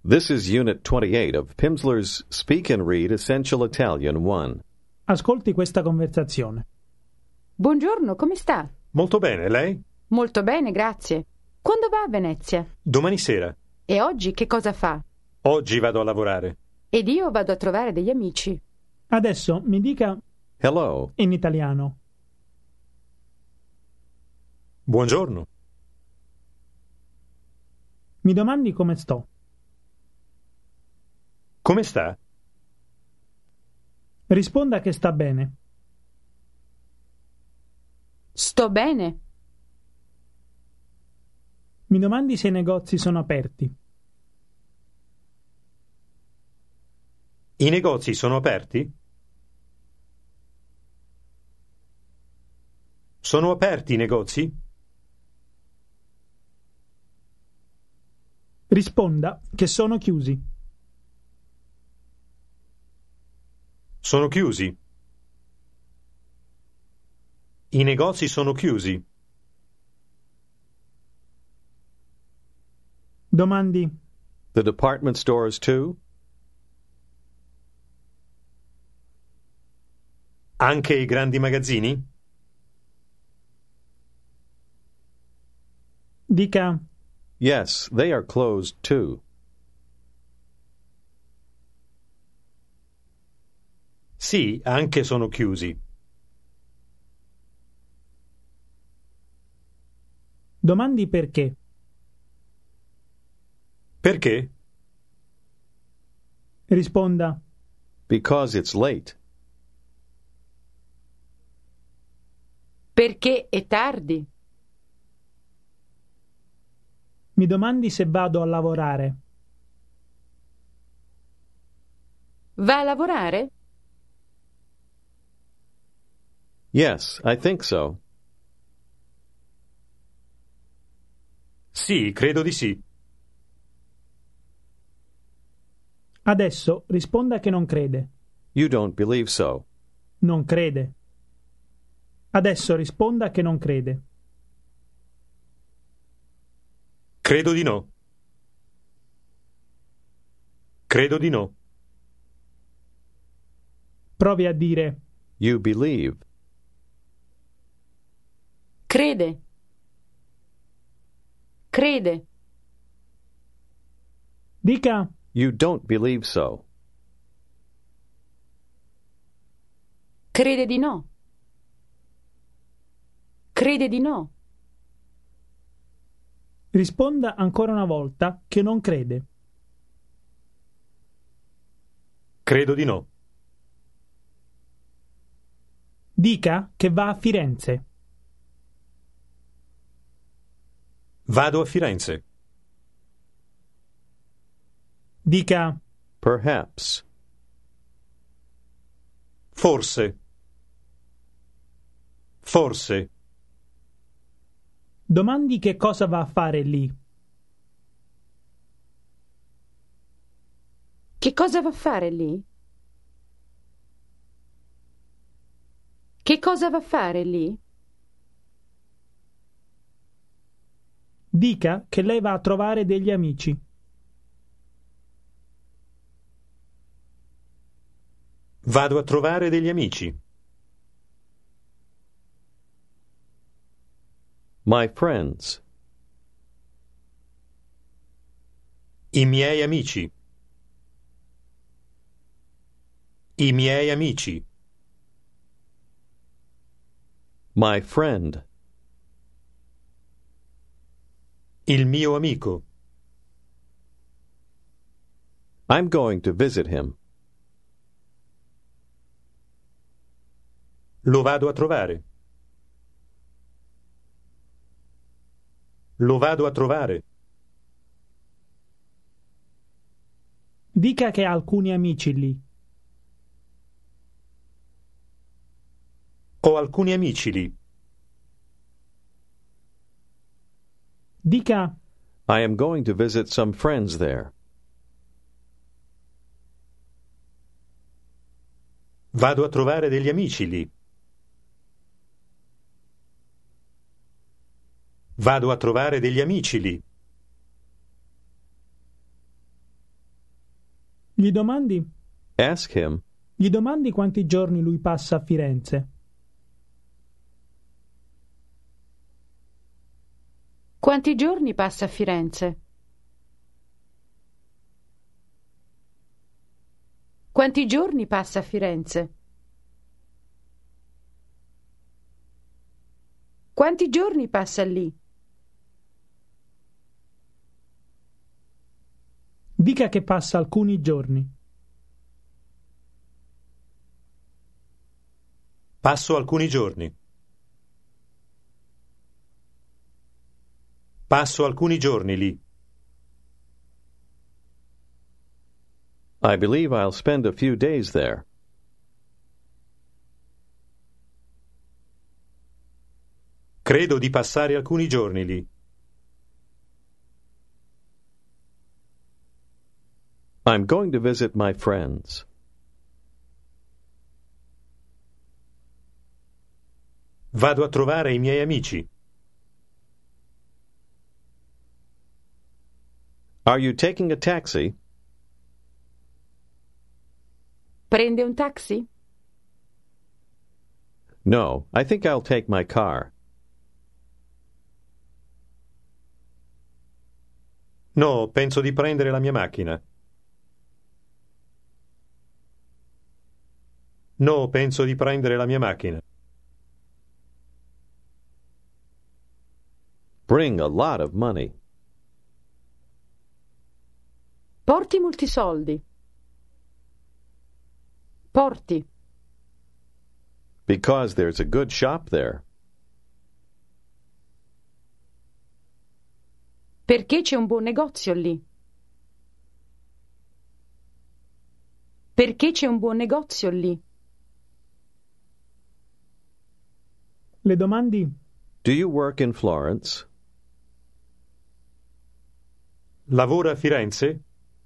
This is Unit 28 of Pimsleur's Speak and Read Essential Italian 1. Ascolti questa conversazione. Buongiorno, come sta? Molto bene, lei? Molto bene, grazie. Quando va a Venezia? Domani sera. E oggi che cosa fa? Oggi vado a lavorare. Ed io vado a trovare degli amici. Adesso mi dica Hello. in italiano. Buongiorno. Mi domandi come sto. Come sta? Risponda che sta bene. Sto bene. Mi domandi se i negozi sono aperti. I negozi sono aperti? Sono aperti i negozi? Risponda che sono chiusi. Sono chiusi. I negozi sono chiusi. Domandi The department stores too? Anche i grandi magazzini? dica Yes, they are closed too. Sì, anche sono chiusi. domandi perché. Perché? Risponda Because it's late. Perché è tardi? mi domandi se vado a lavorare. Va a lavorare? Yes, I think so. Sì, credo di sì. Adesso risponda che non crede. You don't believe so. Non crede. Adesso risponda che non crede. Credo di no. Credo di no. Provi a dire You believe. Crede. Crede. dica You don't believe so. Crede di no. Crede di no. risponda ancora una volta che non crede. Credo di no. Dica che va a Firenze. Vado a Firenze. Dica Perhaps. Forse. Forse. domandi che cosa va a fare lì. Che cosa va a fare lì? Che cosa va a fare lì? Dica che lei va a trovare degli amici. Vado a trovare degli amici. My friends. I miei amici. I miei amici. My friend. Il mio amico. I'm going to visit him. Lo vado a trovare. Lo vado a trovare. Dica che ha alcuni amici lì. Ho alcuni amici lì. Dica I am going to visit some friends there. Vado a trovare degli amici lì. Vado a trovare degli amici lì. Gli domandi quanti giorni lui passa a Firenze. Quanti giorni passa a Firenze? Quanti giorni passa a Firenze? Quanti giorni passa lì? Dica che passa alcuni giorni. Passo alcuni giorni. Passo alcuni giorni lì. I believe I'll spend a few days there. Credo di passare alcuni giorni lì. I'm going to visit my friends. Vado a trovare i miei amici. Are you taking a taxi? Prende un taxi? No, I think I'll take my car. No, penso di prendere la mia macchina. No, penso di prendere la mia macchina. Bring a lot of money. Porti molti soldi. Porti. Because there's a good shop there. Perché c'è un buon negozio lì. Perché c'è un buon negozio lì. Le domandi Do you work in Florence? Lavora a Firenze?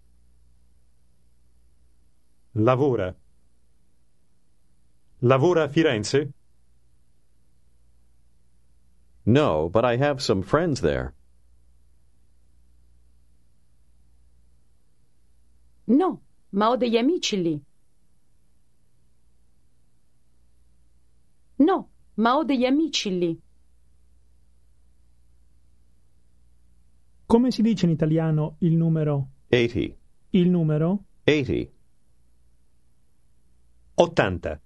Lavora. Lavora a Firenze? No, but I have some friends there. No, ma ho degli amici lì. No, ma ho degli amici lì. Come si dice in italiano il numero? 80. Il numero? 80. 80.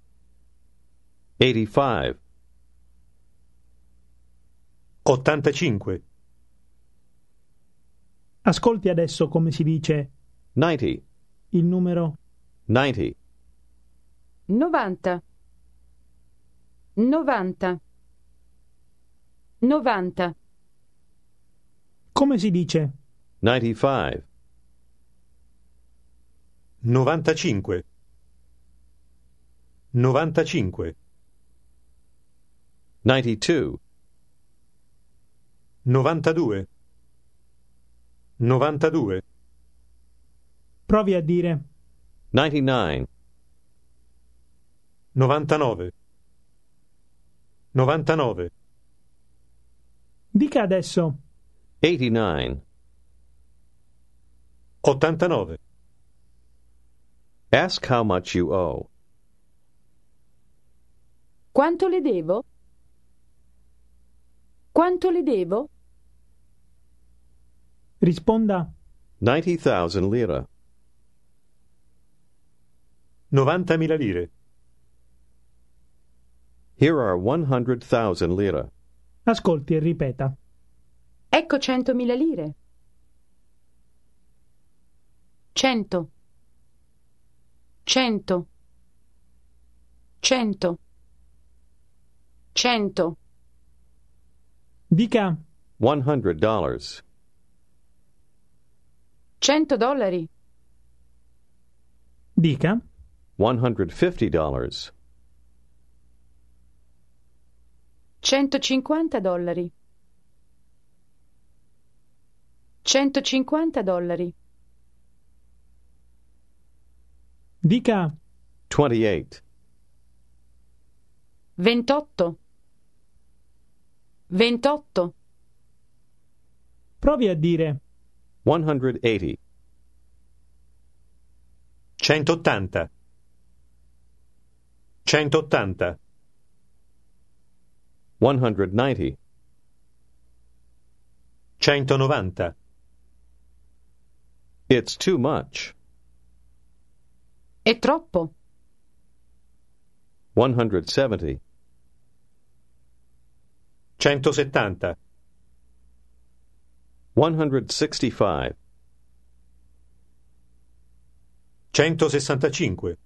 85. 85. Ascolti adesso come si dice 90. il numero. 90. 90. 90. 90. Come si dice 95. 95. 95. 92. 92. 92. Provi a dire 99. 99. 99. Dica adesso 89. 89. Ask how much you owe. Quanto le devo? Quanto le devo? Risponda 90,000 lira. 90.000 lire. Here are 100,000 lira. Ascolti e ripeta. Ecco 100.000 lire. 100. 100. 100. 100. Dica $100. $100. Dica $150. $150. $150. Dica 28. 28. 28. Provi a dire 180. 180. 180. 190. 190. It's too much. È troppo. 170. 170. 165. 165.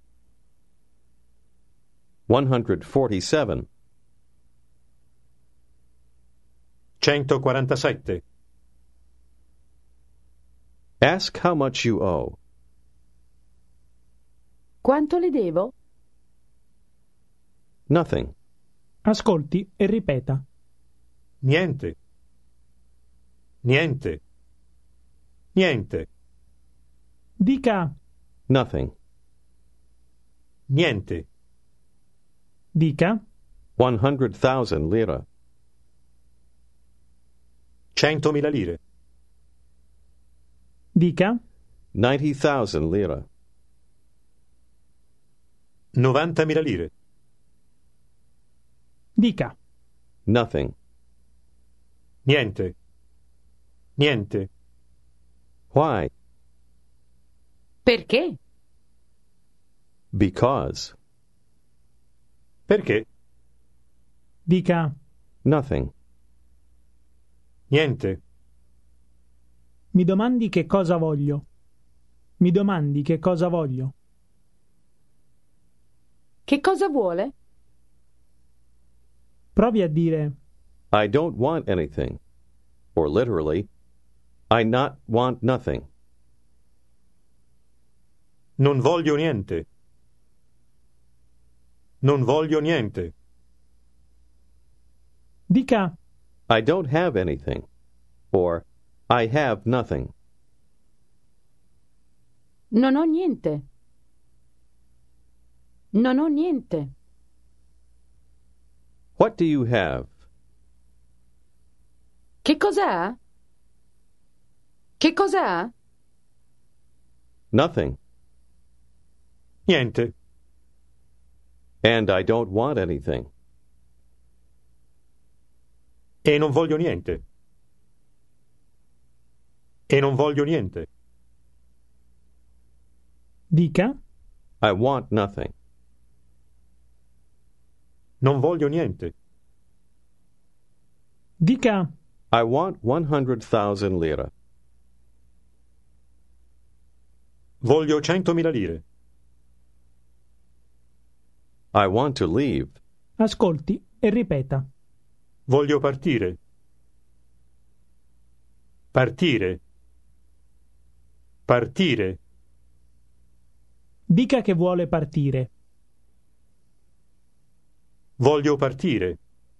147. 147. Ask how much you owe. Quanto le devo? Nothing. Ascolti e ripeta. Niente. Niente. Niente. Dica. Nothing. Niente. Dica. 100,000 lira. 100.000 lire. Dica. 90,000 lira. 90.000 lire. Dica. Nothing. Niente. Niente. Why? Perché? Because. Perché? Dica. Nothing. Niente. Mi domandi che cosa voglio. Mi domandi che cosa voglio. Che cosa vuole? Provi a dire. I don't want anything. Or literally, I not want nothing. Non voglio niente. Non voglio niente. Dica. I don't have anything. Or I have nothing. Non ho niente. Non ho niente. What do you have? Che cosa ha? Che cosa ha? Nothing. Niente. And I don't want anything. E non voglio niente. E non voglio niente. Dica. I want nothing. Non voglio niente. Dica. I want 100,000 lira. Voglio 100.000 lire. I want to leave. Ascolti e ripeta. Voglio partire. Partire. Partire. Dica che vuole partire. Voglio partire.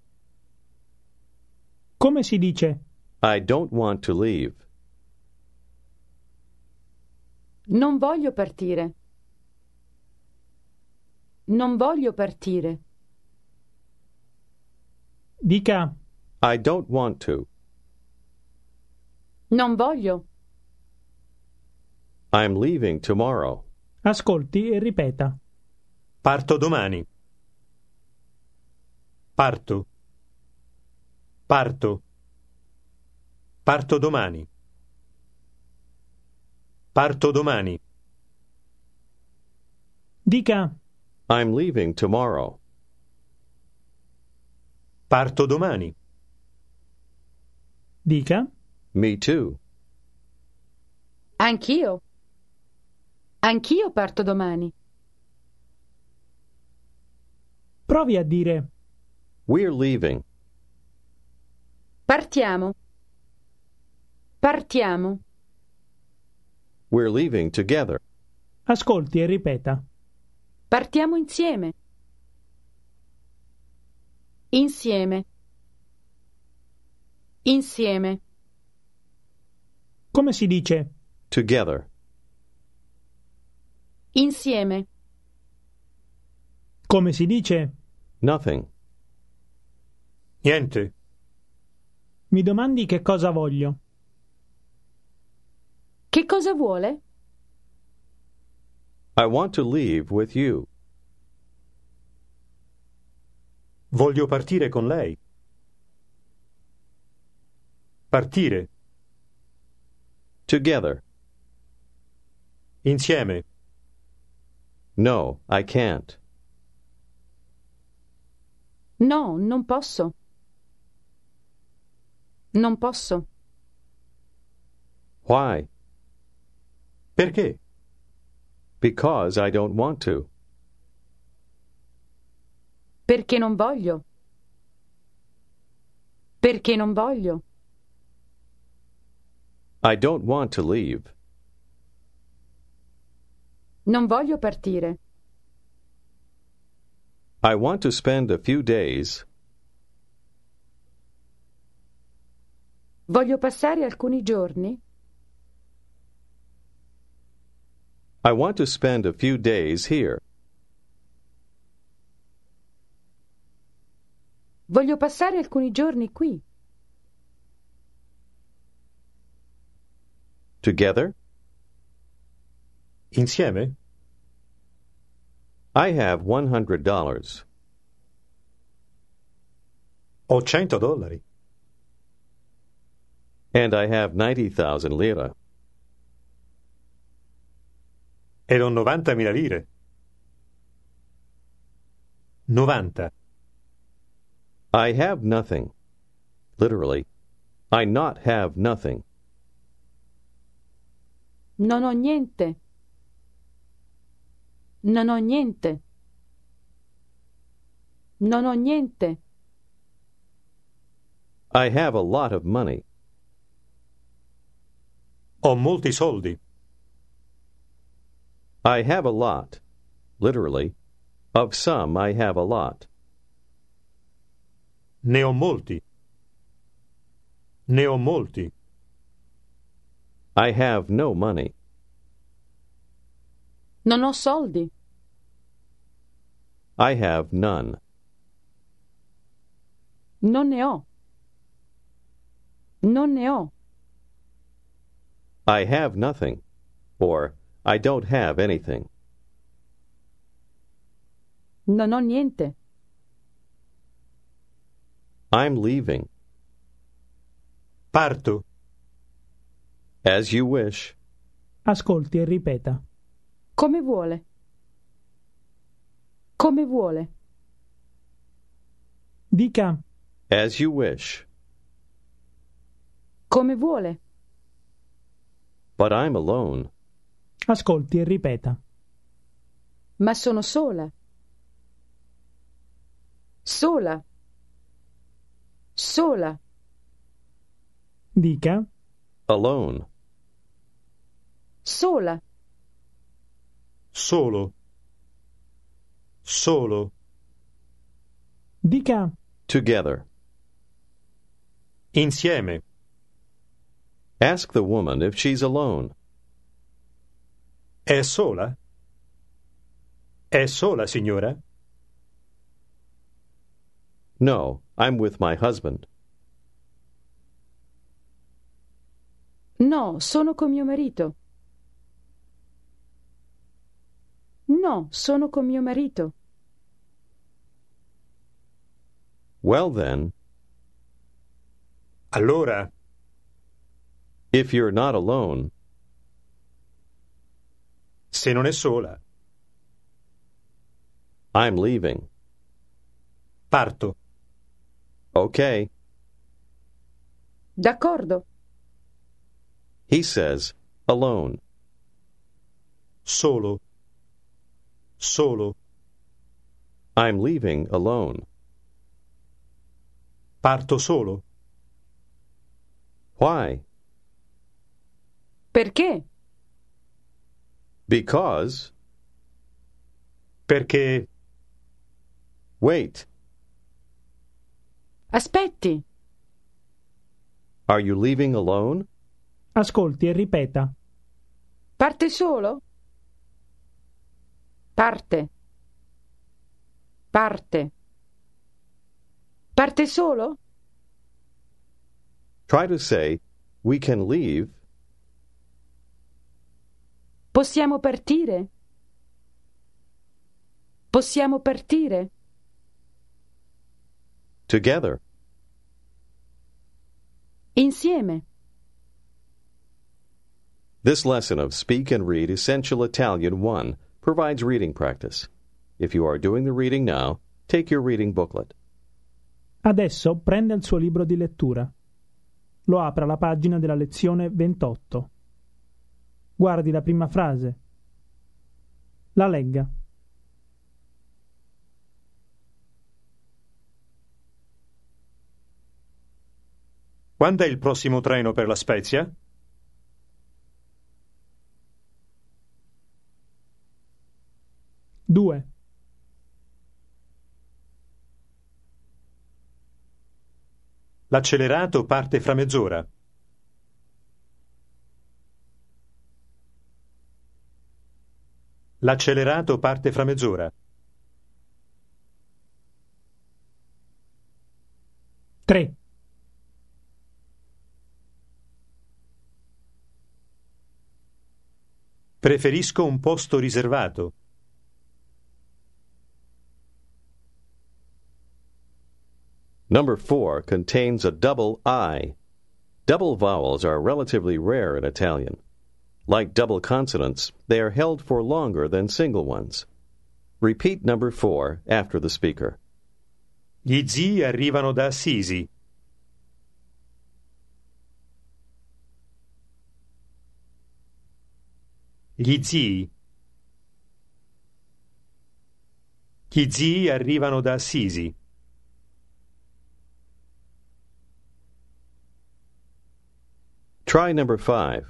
Come si dice? I don't want to leave. Non voglio partire. Non voglio partire. Dica. I don't want to. Non voglio. I'm leaving tomorrow. Ascolti e ripeta. Parto domani. Parto. Parto. Parto domani. Parto domani. Dica. I'm leaving tomorrow. Parto domani. Dica. Me too. Anch'io. Anch'io parto domani. Provi a dire. We're leaving. Partiamo. Partiamo. We're leaving together. Ascolti e ripeta. Partiamo insieme. Insieme. Insieme. Come si dice? Together. Insieme. Come si dice? Nothing. Niente. Mi domandi che cosa voglio. Che cosa vuole? I want to leave with you. Voglio partire con lei. Partire. Together. Insieme. No, I can't. No, non posso. Non posso. Why? Perché? Because I don't want to. Perché non voglio. Perché non voglio. I don't want to leave. Non voglio partire. I want to spend a few days. Voglio passare alcuni giorni. I want to spend a few days here. Voglio passare alcuni giorni qui. Together? Insieme? I have $100. Ho $100. And I have 90,000 lira. Ed ho 90.000 lire. 90. I have nothing. Literally, I not have nothing. Non ho niente. Non ho niente. Non ho niente. I have a lot of money. Ho molti soldi. I have a lot. Literally, of some I have a lot. Ne ho molti. Ne ho molti. I have no money. Non ho soldi. I have none. Non ne ho. Non ne ho. I have nothing. Or, I don't have anything. Non ho niente. I'm leaving. Parto. As you wish. Ascolti e ripeta. Come vuole. Come vuole. Dica As you wish. Come vuole. But I'm alone. ascolti e ripeta. Ma sono sola. Sola. Sola. Dica Alone. Sola. Solo. Solo. dica Together. Insieme. Ask the woman if she's alone. È sola? È sola, signora? No, I'm with my husband. No, sono con mio marito. No, sono con mio marito. Well then, Allora, if you're not alone, se non è sola, I'm leaving. parto. Okay. D'accordo. He says, alone. Solo. Solo. I'm leaving alone. Parto solo. Why? Perché? Because. Perché Wait. Aspetti. Are you leaving alone? ascolti e ripeta. Parte solo? Parte. Parte. Parte solo? Try to say, we can leave. Possiamo partire? Possiamo partire? Together. Insieme. This lesson of Speak and Read Essential Italian 1 provides reading practice. If you are doing the reading now, take your reading booklet. Adesso prenda il suo libro di lettura. Lo apra alla pagina della lezione 28. Guardi la prima frase. La legga. Quando è il prossimo treno per La Spezia? Due. L'accelerato parte fra mezz'ora. L'accelerato parte fra mezz'ora. 3. Preferisco un posto riservato. Number 4 contains a double I. Double vowels are relatively rare in Italian. Like double consonants, they are held for longer than single ones. Repeat number 4 after the speaker. Gli zii arrivano da Assisi. Gli zii. Gli zii arrivano da Assisi. Try number 5.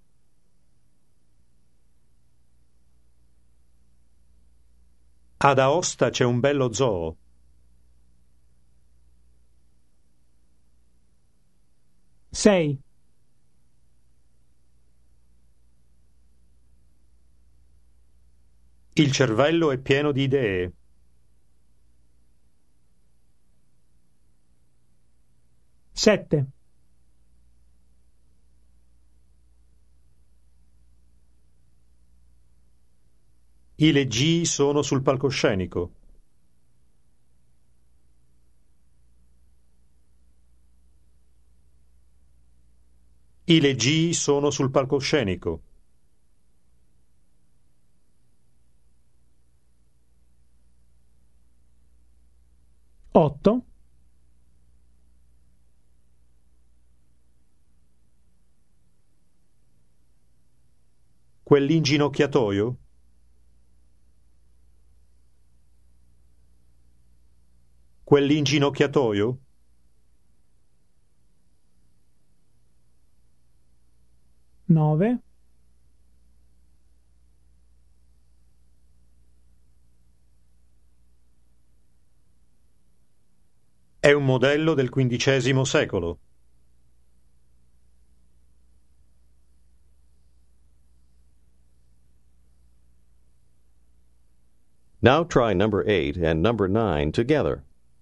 Ad Aosta c'è un bello zoo. Sei. Il cervello è pieno di idee. Sette. I leggii sono sul palcoscenico. I leggii sono sul palcoscenico. 8. Quell'inginocchiatoio? Quell'inginocchiatoio? 9. È un modello del XV secolo. Now try number 8 and number 9 together.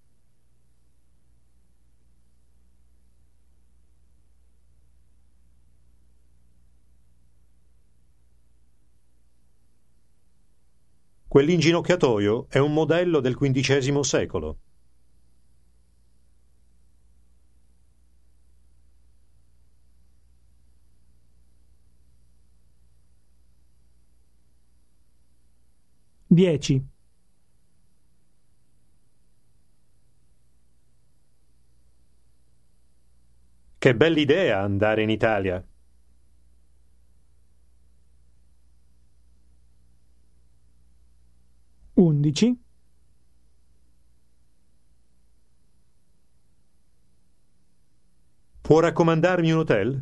Quell'inginocchiatoio è un modello del XV secolo. Dieci. Che bell'idea andare in Italia. 11. Può raccomandarmi un hotel?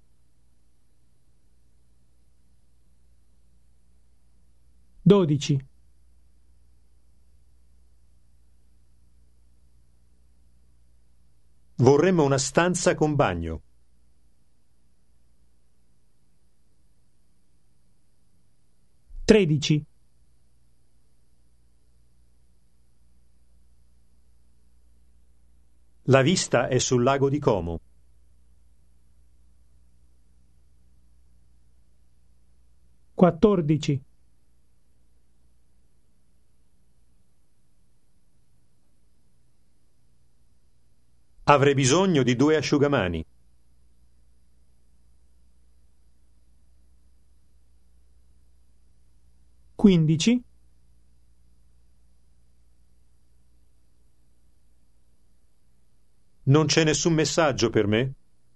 12. Vorremmo una stanza con bagno. 13. La vista è sul lago di Como. 14. Avrei bisogno di 2 asciugamani. Quindici. Non c'è nessun messaggio per me?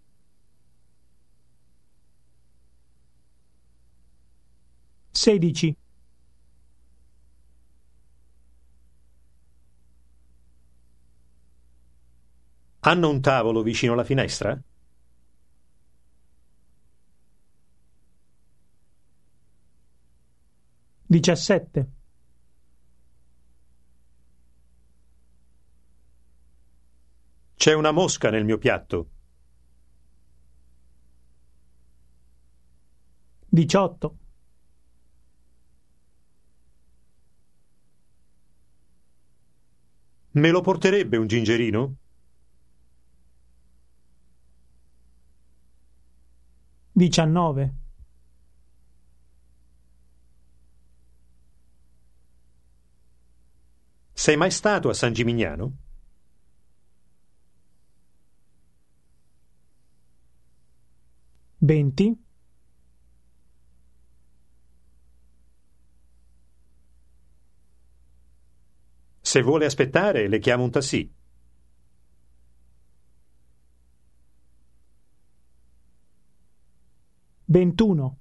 Sedici. Hanno un tavolo vicino alla finestra? Diciassette. C'è una mosca nel mio piatto. 18. Me lo porterebbe un gingerino? 19. Sei mai stato a San Gimignano? 20. Se vuole aspettare, le chiamo un tassì. 21.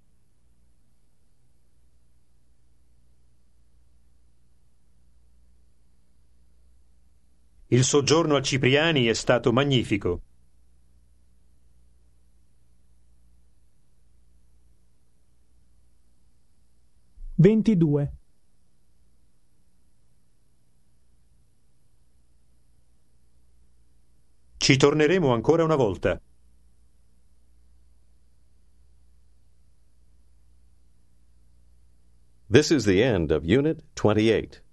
Il soggiorno a Cipriani è stato magnifico. 22. Ci torneremo ancora una volta. This is the end of Unit 28.